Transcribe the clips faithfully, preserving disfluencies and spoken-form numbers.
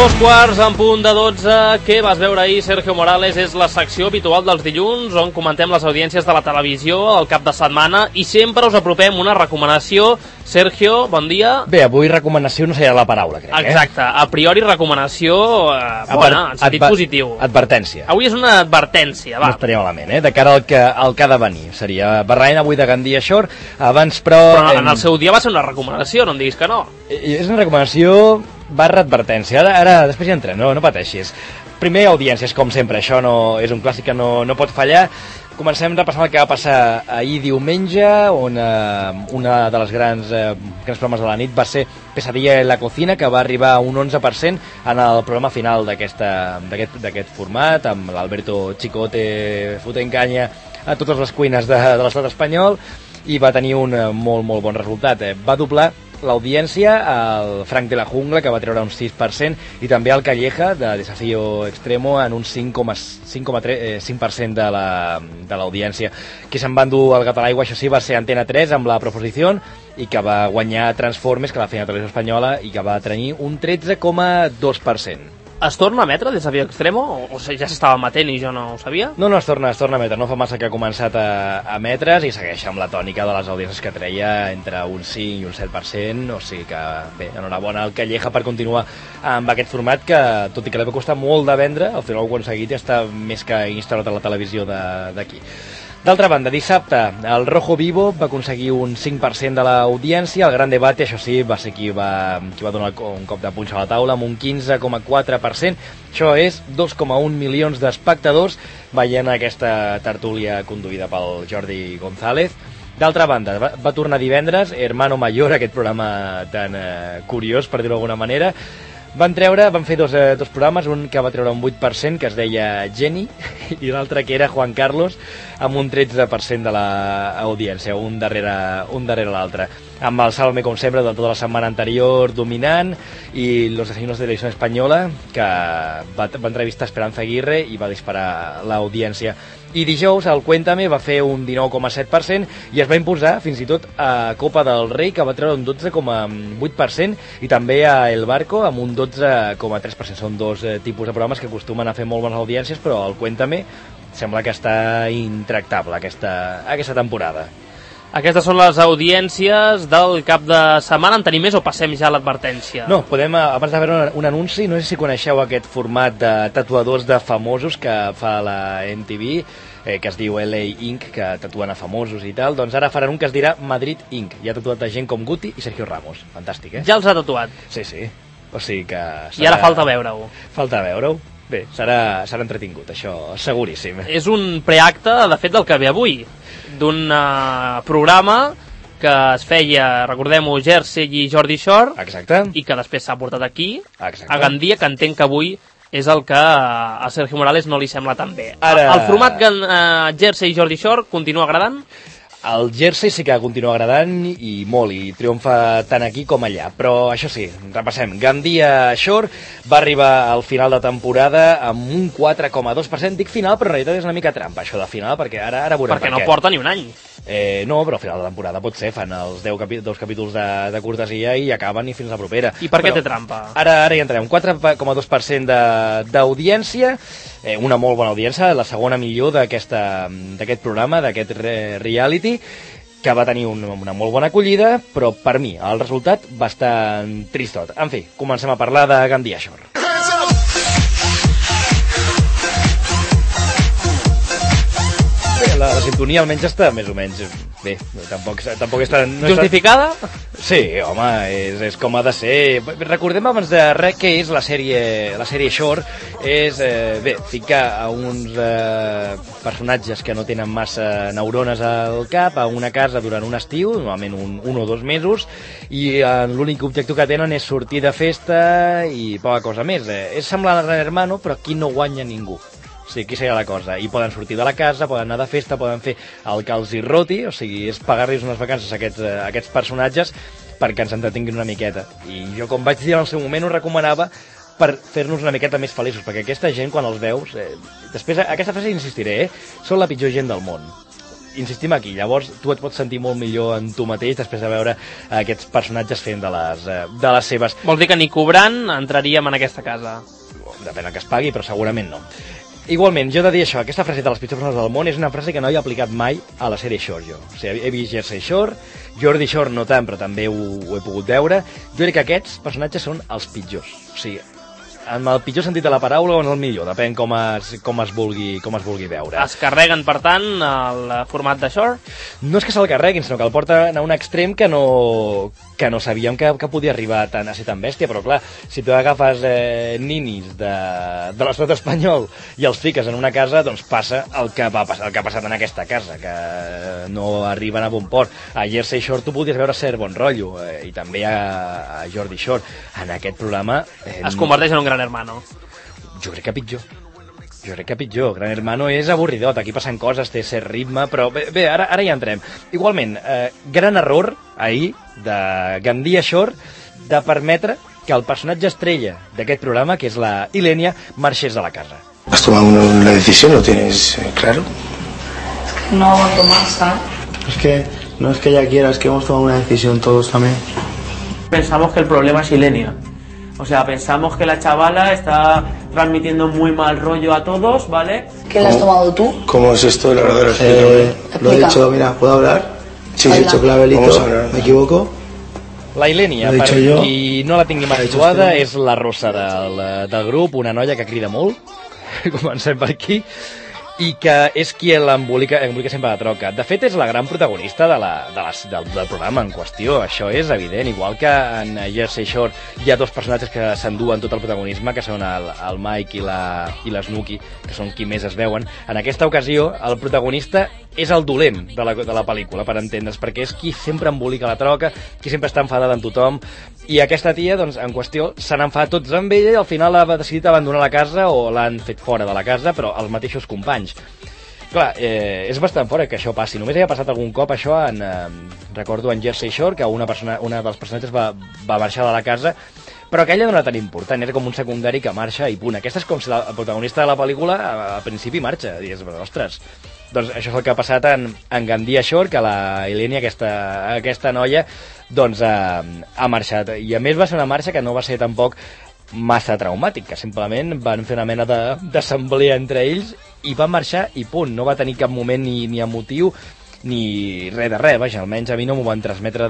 Dos quarts en punt de dotze. Què vas veure ahir, Sergio Morales? És la secció habitual dels dilluns on comentem les audiències de la televisió al cap de setmana i sempre us apropem una recomanació. Sergio, bon dia. Bé, avui recomanació no seria la paraula, crec. Exacte, eh? a priori recomanació eh, bona, en sentit adver positiu. Advertència. Avui és una advertència, va. No estaria malament, eh? De cara al que, al que ha de venir. Seria barrant avui de Gandia Shore, abans però... Però en el seu dia va ser una recomanació, no em diguis que no. És una recomanació barra advertència. Ara, ara després hi entrem, no, no pateixis. Primer, audiències, com sempre. Això no és un clàssic que no, no pot fallar. Comencem repassant el que va passar ahir diumenge, on eh, una de les grans, eh, grans programes de la nit va ser Pesadilla en la cocina, que va arribar a un onze per cent en el programa final d'aquest format, amb l'Alberto Chicote fotent canya a totes les cuines de, de l'estat espanyol, i va tenir un molt, molt bon resultat. Eh. Va doblar l'audiència el Frank de la Jungla, que va treure un sis per cent, i també el Calleja, de Desafío Extremo, en un cinc coma cinc per cent de l'audiència. La, Qui se'n va endur el gat a l'aigua, això sí, va ser Antena tres amb La Proposició, i que va guanyar Transformes, que va fer a Televisió Espanyola, i que va tenir un tretze coma dos per cent. Es torna a emetre Desafío Extremo? O, o sigui, ja s'estava emetent i jo no ho sabia? No, no, es torna, es torna a emetre. No fa massa que ha començat a, a emetre's i segueix amb la tònica de les audiències que treia entre un cinc i un set per cent. O sigui que, bé, enhorabona al Calleja per continuar amb aquest format que, tot i que li va costar molt de vendre, al final ho ha aconseguit i està més que instaurat a la televisió d'aquí. D'altra banda, dissabte, el Rojo Vivo va aconseguir un cinc per cent de l'audiència. El Gran Debate, això sí, va ser qui va, qui va donar un cop de punx a la taula amb un quinze coma quatre per cent. Això és dos coma un milions d'espectadors veient aquesta tertúlia conduïda pel Jordi González. D'altra banda, va, va tornar divendres Hermano Mayor, aquest programa tan eh, curiós, per dir-ho d'alguna manera. Van treure, van fer dos, eh, dos programes, un que va treure un vuit per cent, que es deia Jenny, i l'altre que era Juan Carlos, amb un tretze per cent de l'audiència, un darrere, un darrere l'altre. Amb el Sálvame, com sempre, de tota la setmana anterior dominant, i Los Asesinos de Televisión Española, que va, va entrevistar Esperanza Aguirre i va disparar l'audiència. I dijous el Cuéntame va fer un dinou coma set per cent i es va imposar fins i tot a Copa del Rei, que va treure un dotze coma vuit per cent, i també a El Barco amb un dotze coma tres per cent. Són dos eh, tipus de programes que acostumen a fer molt bones audiències, però el Cuéntame sembla que està intractable aquesta, aquesta temporada. Aquestes són les audiències del cap de setmana. En tenim més o passem ja a l'advertència? No, podem, abans de veure un, un anunci, no sé si coneixeu aquest format de tatuadors de famosos que fa la M T V, eh, que es diu L A Inc, que tatuen a famosos i tal. Doncs ara faran un que es dirà Madrid Inc. Hi ha tatuat a gent com Guti i Sergio Ramos. Fantàstic, eh? Ja els ha tatuat? Sí, sí. O sigui que... Serà... I ara falta veure-ho. Falta veure-ho. Bé, serà, serà entretingut, això seguríssim. És un preacte, de fet, del que ve avui, d'un uh, programa que es feia, recordem-ho, Jersey i Jordi Shore. Exacte. I que després s'ha portat aquí, Exacte. A Gandia, que entenc que avui és el que a Sergio Morales no li sembla tan bé. Ara... El format uh, Jersey i Jordi Shore continua agradant? El Jersey sí que continua agradant i molt, i triomfa tant aquí com allà. Però això sí, repassem. Gandia Shore va arribar al final de temporada amb un quatre coma dos per cent. Dic final, però en realitat és una mica trampa, això de final, perquè ara, ara veurem perquè per no què. Porta ni un any. Eh, no, però al final de temporada pot ser, fan els deu capi dos capítols de, de cortesia i acaben i fins la propera. I per però què té trampa? Ara, ara hi entrem. quatre coma dos per cent d'audiència, eh, una molt bona audiència, la segona millor d'aquest programa, d'aquest re reality, que va tenir un, una molt bona acollida, però per mi el resultat bastant tristot. En fi, comencem a parlar de Gandia Shore. La, la sintonia almenys està més o menys bé, tampoc, tampoc està... No Justificada? Està... Sí, home, és, és com ha de ser. Recordem abans de res què és la sèrie, la sèrie Shore. És, eh, bé, ficar a uns eh, personatges que no tenen massa neurones al cap a una casa durant un estiu, normalment un, un o dos mesos, i eh, l'únic objectiu que tenen és sortir de festa i poca cosa més. Eh, és semblant a Gran Hermano, però aquí no guanya ningú. Sí, aquí seria la cosa. I poden sortir de la casa, poden anar de festa, poden fer el que els hi roti, o sigui, és pagar-los unes vacances a aquests, a aquests personatges perquè ens entretinguin una miqueta. I jo, com vaig dir en el seu moment, ho recomanava per fer-nos una miqueta més feliços, perquè aquesta gent, quan els veus... Eh, després, a aquesta frase insistiré, eh? Són la pitjor gent del món. insistim aquí, llavors tu et pots sentir molt millor en tu mateix després de veure aquests personatges fent de les, de les seves. Vols dir que ni cobrant entraríem en aquesta casa? Depèn que es pagui, però segurament no. Igualment, jo he de dir això, aquesta frase de les pitjors persones del món és una frase que no he aplicat mai a la sèrie Shore, jo. O sigui, he vist Jersey Shore, Geordie Shore no tant, però també ho, ho he pogut veure. Jo crec que aquests personatges són els pitjors. O sigui, en el pitjor sentit de la paraula o en el millor, depèn com es, com es, vulgui, com es vulgui veure. Es carreguen, per tant, el format de Shore? No és que se'l carreguin, sinó que el porten a un extrem que no, que no sabíem que, que podia arribar tan, a ser tan bèstia, però clar, si tu agafes eh, ninis de, de l'estat espanyol i els fiques en una casa, doncs passa el que, va, el que ha passat en aquesta casa, que no arriben a bon port. A Jersey Shore tu podies veure cert bon rotllo, eh, i també a, a Geordie Shore. En aquest programa... Eh, es converteix en un Gran Hermano. Jo crec que pitjor. Jo crec que pitjor. Gran Hermano és avorridot, aquí passen coses, té cert ritme, però bé, bé ara, ara ja entrem. Igualment, eh, gran error ahir de Gandia Shore de permetre que el personatge estrella d'aquest programa, que és la Ilenia, marxés de la casa. ¿Has tomado una, una decisión? ¿Lo tienes eh, claro? No aguanto más, ¿sabes? Es que no es que ella quiera, es que hemos tomado una decisión todos también. Pensamos que el problema es Ilenia. O sea, pensamos que la chavala está transmitiendo muy mal rollo a todos, ¿vale? ¿Qué le has tomado tú? ¿Cómo es esto de la verdadera? Eh, lo he dicho, mira, ¿puedo hablar? Sí, he dicho clavelito, ¿me equivoco? La Ilenia, per qui no la tingui mai situada, és la rossa del, del grup, una noia que crida molt, comencem per aquí, i que és qui l'embolica embolica sempre la troca. De fet, és la gran protagonista de la, de les, del, del programa en qüestió, això és evident, igual que en Jersey Shore hi ha dos personatges que s'enduen tot el protagonisme, que són el, el Mike i la, i la Snooki, que són qui més es veuen. En aquesta ocasió, el protagonista és el dolent de la, de la pel·lícula, per entendre's, perquè és qui sempre embolica la troca, qui sempre està enfadada amb tothom, i aquesta tia, doncs, en qüestió, s'han enfadat tots amb ella i al final ha decidit abandonar la casa o l'han fet fora de la casa, però els mateixos companys. Clar, eh, és bastant fora que això passi. Només havia passat algun cop això, en, eh, recordo en Jersey Shore, que una, persona, una dels personatges va, va marxar de la casa, però aquella no era tan important, era com un secundari que marxa i punt. Aquesta és com si la, el protagonista de la pel·lícula al principi marxa, i és, ostres, doncs això és el que ha passat en, en Gandia Shore, que la Ilenia, aquesta, aquesta noia, doncs eh, ha marxat. I a més va ser una marxa que no va ser tampoc massa traumàtic, que simplement van fer una mena d'assemblea entre ells i van marxar i punt. No va tenir cap moment ni, ni emotiu ni res de res, vaja, almenys a mi no m'ho van transmetre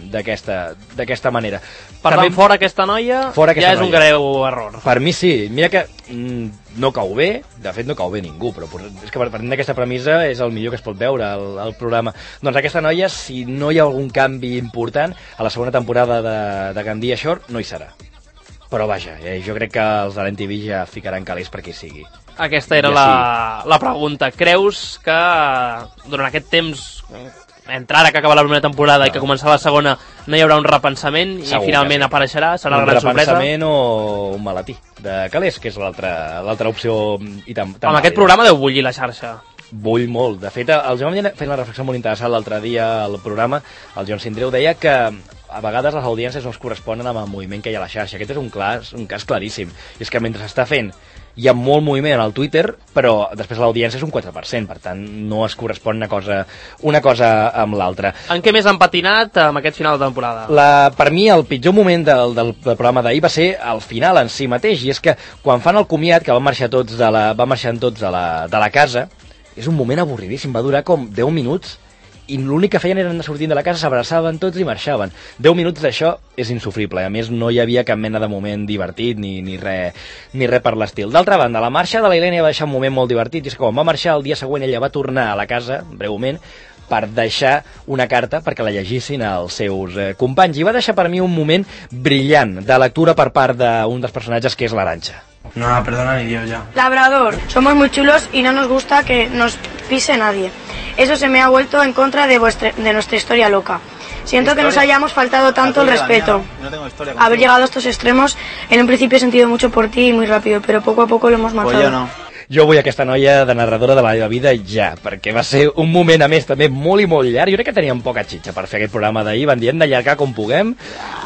d'aquesta manera. Per tant, fora aquesta noia fora aquesta ja és noia. Un greu error. Per mi sí, mira que mm, no cau bé, de fet no cau bé ningú, però és que partint d'aquesta premissa és el millor que es pot veure el, el programa. Doncs aquesta noia, si no hi ha algun canvi important, a la segona temporada de, de Gandia Shore no hi serà. Però vaja, eh, jo crec que els de l'N T V ja ficaran calés per qui sigui. Aquesta era ja la, sí. la pregunta. Creus que durant aquest temps, entre ara que acaba la primera temporada no. i que començarà la segona, no hi haurà un repensament i Segur finalment sí. apareixerà? Serà un la gran sorpresa? Un repensament o un malatí de calés, que és l'altra opció. I tan, tan Amb aquest programa deu bullir la xarxa. Bull molt. De fet, el Joan fent una reflexió molt interessant l'altre dia al programa, el Joan Sindreu deia que a vegades les audiències no es corresponen amb el moviment que hi ha a la xarxa. Aquest és un, clar, un cas claríssim. I és que mentre s'està fent hi ha molt moviment al Twitter, però després l'audiència és un quatre per cent, per tant no es correspon una cosa, una cosa amb l'altra. En què més han patinat amb aquest final de temporada? La, per mi el pitjor moment del, del, del programa d'ahir va ser el final en si mateix, i és que quan fan el comiat, que van marxar tots de la, van marxar tots de la, de la casa, és un moment avorridíssim, va durar com deu minuts, i l'únic que feien era anar sortint de la casa, s'abraçaven tots i marxaven. deu minuts d'això és insufrible, a més no hi havia cap mena de moment divertit ni, ni res ni res per l'estil. D'altra banda, la marxa de la Ilenia va deixar un moment molt divertit, i és que quan va marxar el dia següent ella va tornar a la casa, breument, per deixar una carta perquè la llegissin els seus eh, companys, i va deixar per mi un moment brillant de lectura per part d'un dels personatges, que és l'Arantxa. No la perdona ni Dios ya. Labrador, somos muy chulos y no nos gusta que nos pise nadie. Eso se me ha vuelto en contra de, vuestra, de nuestra historia loca. Siento que nos hayamos faltado tanto el respeto. No tengo historia. Haber llegado a estos extremos, en un principio he sentido mucho por ti y muy rápido, pero poco a poco lo hemos matado. Pues yo no. Jo vull aquesta noia de narradora de la meva vida ja, perquè va ser un moment, a més, també molt i molt llarg. Jo crec que teníem poca xitxa per fer aquest programa d'ahir, van dir hem d'allargar com puguem,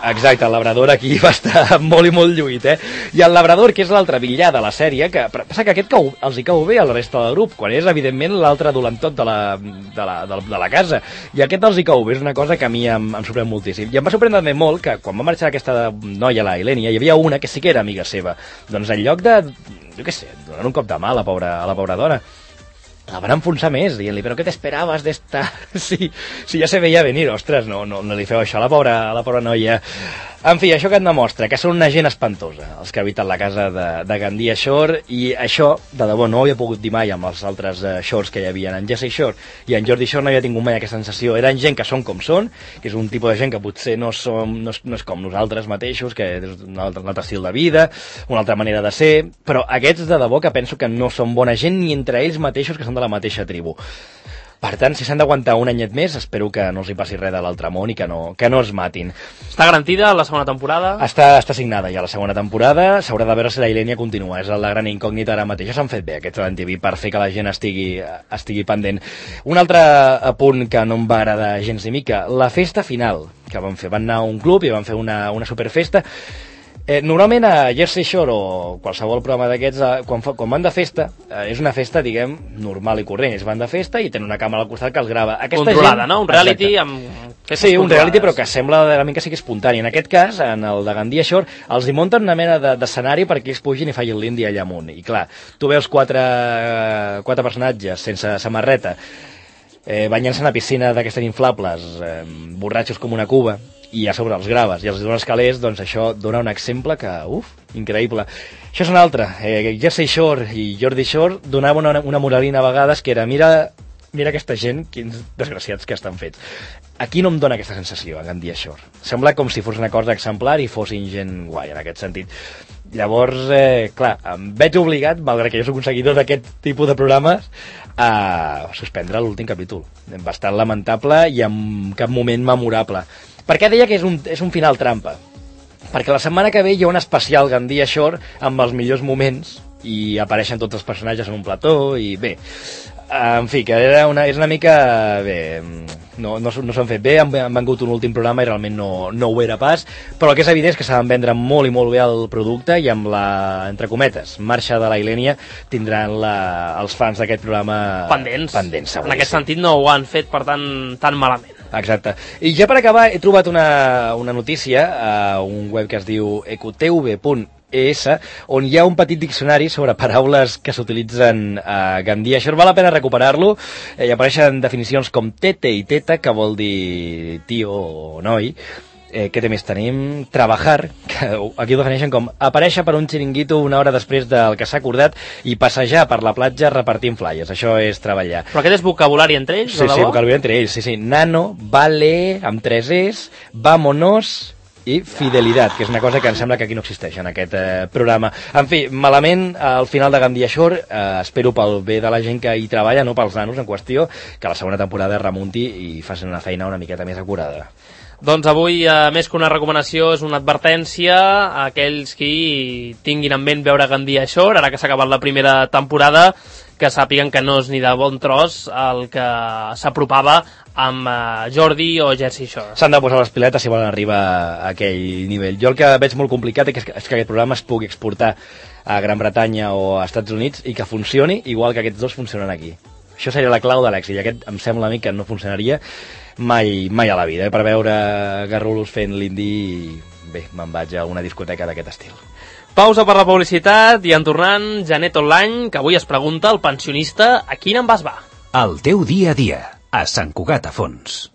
Exacte, el Labrador aquí va estar molt i molt lluït, eh? I el Labrador, que és l'altre villà de la sèrie, que passa que aquest cau, els hi cau bé a la resta del grup, quan és, evidentment, l'altre dolentot de la, de, la, de, de la casa. I aquest els hi cau bé, és una cosa que a mi em, em sorprèn moltíssim. I em va sorprendre també molt que quan va marxar aquesta noia, la Ilenia, hi havia una que sí que era amiga seva. Doncs en lloc de, jo què sé, donar un cop de mà a la pobra, a la pobra dona, la van enfonsar més, dient-li, però què t'esperaves d'esta... Sí, sí, ja se veia venir, ostres, no, no, no li feu això a la pobra, a la pobra noia. En fi, això que et demostra, que són una gent espantosa, els que habiten la casa de, de Gandia Shore, i això, de debò, no ho havia pogut dir mai amb els altres uh, Shores que hi havia. En Jersey Shore i en Geordie Shore no havia tingut mai aquesta sensació. Eren gent que són com són, que és un tipus de gent que potser no, som, no, és, no és com nosaltres mateixos, que és un altre, un altre estil de vida, una altra manera de ser, però aquests de debò que penso que no són bona gent ni entre ells mateixos, que són de la mateixa tribu. Per tant, si s'han d'aguantar un anyet més, espero que no els hi passi res de l'altre món i que no, que no es matin. Està garantida la segona temporada? Està, està signada ja la segona temporada, s'haurà de veure si la Ilenia continua, és la gran incògnita ara mateix. Ja s'han fet bé aquests de l'N T V per fer que la gent estigui, estigui pendent. Un altre apunt que no em va agradar gens ni mica, la festa final que van fer. Van anar a un club i van fer una, una superfesta. Eh, normalment a Jersey Shore o qualsevol programa d'aquests, eh, quan, fa, quan van de festa, eh, és una festa, diguem, normal i corrent. Ells van de festa i tenen una càmera al costat que els grava. Aquesta controlada, gent, no? Un reality amb... Sí, un reality, però que sembla realment que sigui espontani. En aquest cas, en el de Gandia Shore, els hi munten una mena d'escenari perquè ells pugin i facin l'indi allà amunt. I clar, tu veus quatre, quatre personatges sense samarreta, eh, banyant-se en una piscina d'aquestes inflables, eh, borratxos com una cuba, i a sobre els graves i els dones calés, doncs això dona un exemple que, uf, increïble. Això és un altre. Eh, Jersey Shore i Geordie Shore donaven una, una moralina a vegades que era, mira, mira aquesta gent, quins desgraciats que estan fets. Aquí no em dona aquesta sensació, a Gandia Shore. Sembla com si fos una cosa exemplar i fossin gent guai, en aquest sentit. Llavors, eh, clar, em veig obligat, malgrat que jo soc un seguidor d'aquest tipus de programes, a suspendre l'últim capítol. Bastant lamentable i en cap moment memorable. Per què deia que és un, és un final trampa? Perquè la setmana que ve hi ha un especial Gandia Shore amb els millors moments i apareixen tots els personatges en un plató i bé, en fi, que era una, és una mica bé, no, no, no s'han fet bé, han, han vengut un últim programa i realment no, no ho era pas, però el que és evident és que s'ha de vendre molt i molt bé el producte i amb la, entre cometes, marxa de la Ilenia tindran la, els fans d'aquest programa pendents, pendents en aquest sentit no ho han fet per tant tan malament. Exacte. I ja per acabar he trobat una, una notícia a un web que es diu ecotv punt es, on hi ha un petit diccionari sobre paraules que s'utilitzen a Gandia. Això val la pena recuperar-lo. Eh, hi apareixen definicions com tete i teta, que vol dir tio o noi. Eh, què més tenim? Trabajar, que aquí ho defineixen com aparèixer per un xiringuito una hora després del que s'ha acordat i passejar per la platja repartint flyers. Això és treballar. Però aquest és vocabulari entre ells? Sí, sí, vocabulari entre ells. Sí, sí. Nano, vale, amb tres es, vámonos i fidelitat, que és una cosa que em sembla que aquí no existeix en aquest eh, programa. En fi, malament al final de Gandia Shore, eh, espero pel bé de la gent que hi treballa, no pels nanos en qüestió, que la segona temporada remunti i facin una feina una miqueta més acurada. Doncs avui, eh, més que una recomanació, és una advertència a aquells qui tinguin en ment veure Gandia Shore, ara que s'ha acabat la primera temporada, que sàpiguen que no és ni de bon tros el que s'apropava amb uh, Geordie o Jersey Shore. S'han de posar les piletes si volen arribar a aquell nivell. Jo el que veig molt complicat és que, és que aquest programa es pugui exportar a Gran Bretanya o a Estats Units i que funcioni igual que aquests dos funcionen aquí. Això seria la clau de l'èxit i aquest em sembla a mi que no funcionaria mai, mai a la vida. Eh? Per veure garrulos fent l'indi, bé, me'n vaig a una discoteca d'aquest estil. Pausa per la publicitat i en tornant, Janet Online, que avui es pregunta, el pensionista, a quin envàs va? El teu dia a dia, a Sant Cugat a Fons.